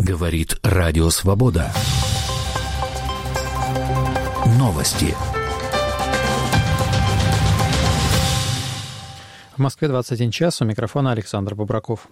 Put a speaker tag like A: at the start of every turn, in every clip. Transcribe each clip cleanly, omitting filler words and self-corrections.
A: Говорит Радио Свобода. Новости.
B: В Москве 21 час. У микрофона Александр Бубраков.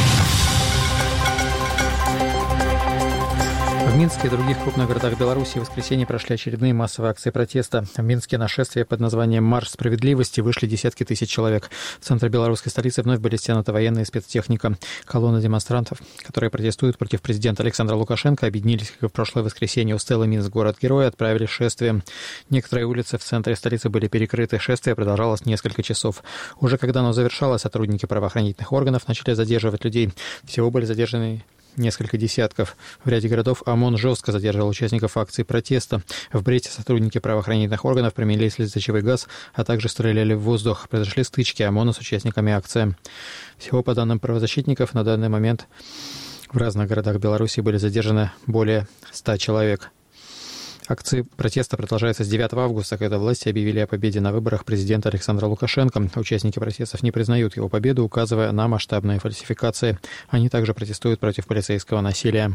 B: В Минске и других крупных городах Беларуси в воскресенье прошли очередные массовые акции протеста. В Минске на шествие под названием «Марш справедливости» вышли десятки тысяч человек. В центре белорусской столицы вновь были стянуты военные и спецтехника. Колонны демонстрантов, которые протестуют против президента Александра Лукашенко, объединились, как и в прошлое воскресенье у стелы «Минск. Город-герой» и отправились в шествие. Некоторые улицы в центре столицы были перекрыты. Шествие продолжалось несколько часов. Уже когда оно завершалось, сотрудники правоохранительных органов начали задерживать людей. Всего были задержаны несколько десятков. В ряде городов ОМОН жестко задерживал участников акции протеста. В Бресте сотрудники правоохранительных органов применили слезоточивый газ, а также стреляли в воздух. Произошли стычки ОМОНа с участниками акции. Всего, по данным правозащитников, на данный момент в разных городах Беларуси были задержаны более 100 человек. Акции протеста продолжаются с 9 августа, когда власти объявили о победе на выборах президента Александра Лукашенко. Участники протестов не признают его победу, указывая на масштабные фальсификации. Они также протестуют против полицейского насилия.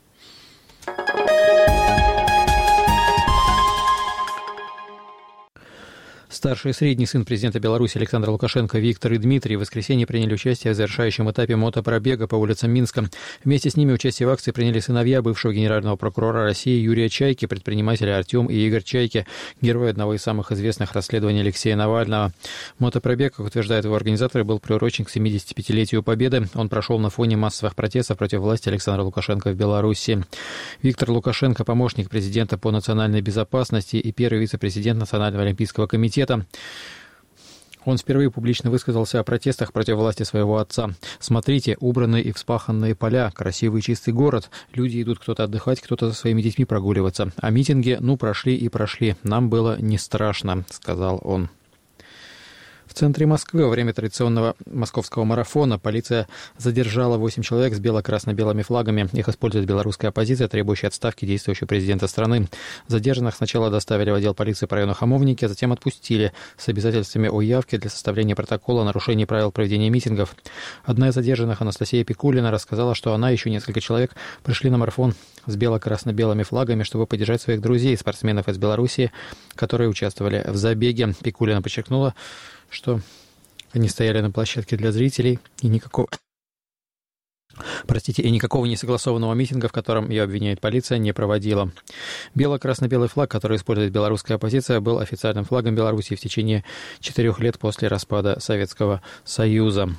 B: Старший и средний сын президента Беларуси Александра Лукашенко Виктор и Дмитрий в воскресенье приняли участие в завершающем этапе мотопробега по улицам Минска. Вместе с ними участие в акции приняли сыновья бывшего генерального прокурора России Юрия Чайки, предприниматели Артем и Игорь Чайки, герои одного из самых известных расследований Алексея Навального. Мотопробег, как утверждают его организаторы, был приурочен к 75-летию Победы. Он прошел на фоне массовых протестов против власти Александра Лукашенко в Беларуси. Виктор Лукашенко – помощник президента по национальной безопасности и первый вице-президент Национального олимпийского комитета. Он впервые публично высказался о протестах против власти своего отца. «Смотрите, убранные и вспаханные поля, красивый чистый город. Люди идут кто-то отдыхать, кто-то со своими детьми прогуливаться. А митинги, прошли и прошли. Нам было не страшно», — сказал он. В центре Москвы во время традиционного московского марафона полиция задержала 8 человек с бело-красно-белыми флагами. Их использует белорусская оппозиция, требующая отставки действующего президента страны. Задержанных сначала доставили в отдел полиции по району Хамовники, а затем отпустили с обязательствами о явке для составления протокола о нарушении правил проведения митингов. Одна из задержанных, Анастасия Пикулина, рассказала, что она и еще несколько человек пришли на марафон с бело-красно-белыми флагами, чтобы поддержать своих друзей, спортсменов из Белоруссии, которые участвовали в забеге. Пикулина подчеркнула, что они стояли на площадке для зрителей и никакого несогласованного митинга, в котором ее обвиняет полиция, не проводила. Бело-красно-белый флаг, который использует белорусская оппозиция, был официальным флагом Беларуси в течение 4 лет после распада Советского Союза.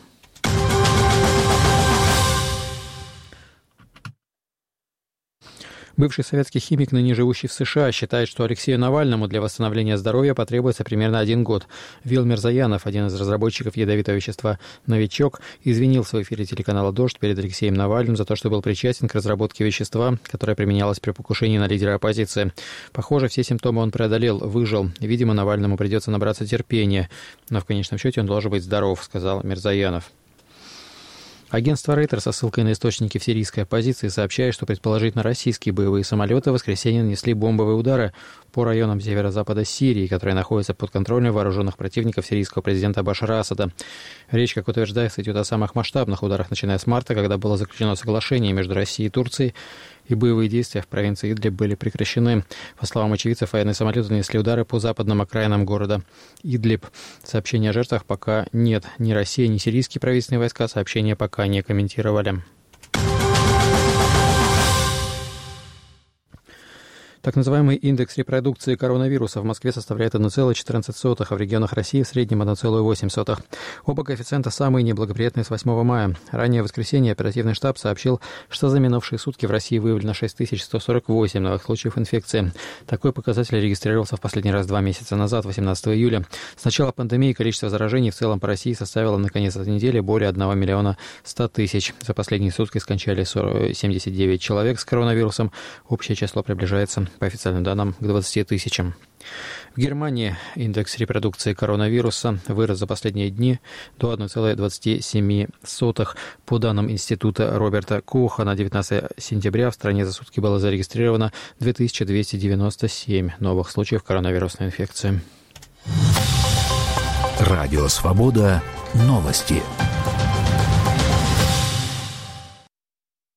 B: Бывший советский химик, ныне живущий в США, считает, что Алексею Навальному для восстановления здоровья потребуется примерно 1 год. Вил Мирзоянов, один из разработчиков ядовитого вещества «Новичок», извинился в эфире телеканала «Дождь» перед Алексеем Навальным за то, что был причастен к разработке вещества, которое применялось при покушении на лидера оппозиции. Похоже, все симптомы он преодолел, выжил. Видимо, Навальному придется набраться терпения. Но в конечном счете он должен быть здоров, сказал Мирзоянов. Агентство Рейтер со ссылкой на источники в сирийской оппозиции сообщает, что предположительно российские боевые самолеты в воскресенье нанесли бомбовые удары по районам северо-запада Сирии, которые находятся под контролем вооруженных противников сирийского президента Башара Асада. Речь, как утверждается, идет о самых масштабных ударах, начиная с марта, когда было заключено соглашение между Россией и Турцией, и боевые действия в провинции Идлиб были прекращены. По словам очевидцев, военные самолеты нанесли удары по западным окраинам города Идлиб. Сообщений о жертвах пока нет. Ни Россия, ни сирийские правительственные войска сообщения пока не комментировали. Так называемый индекс репродукции коронавируса в Москве составляет 1,14, а в регионах России в среднем 1,8. Оба коэффициента самые неблагоприятные с 8 мая. Ранее в воскресенье оперативный штаб сообщил, что за минувшие сутки в России выявлено 6148 новых случаев инфекции. Такой показатель регистрировался в последний раз 2 месяца назад, 18 июля. С начала пандемии количество заражений в целом по России составило на конец этой недели более 1 100 000. За последние сутки скончались 79 человек с коронавирусом. Общее число приближается, по официальным данным, к 20 000. В Германии индекс репродукции коронавируса вырос за последние дни до 1,27. По данным Института Роберта Коха, на 19 сентября в стране за сутки было зарегистрировано 2297 новых случаев коронавирусной инфекции.
A: Радио «Свобода». Новости.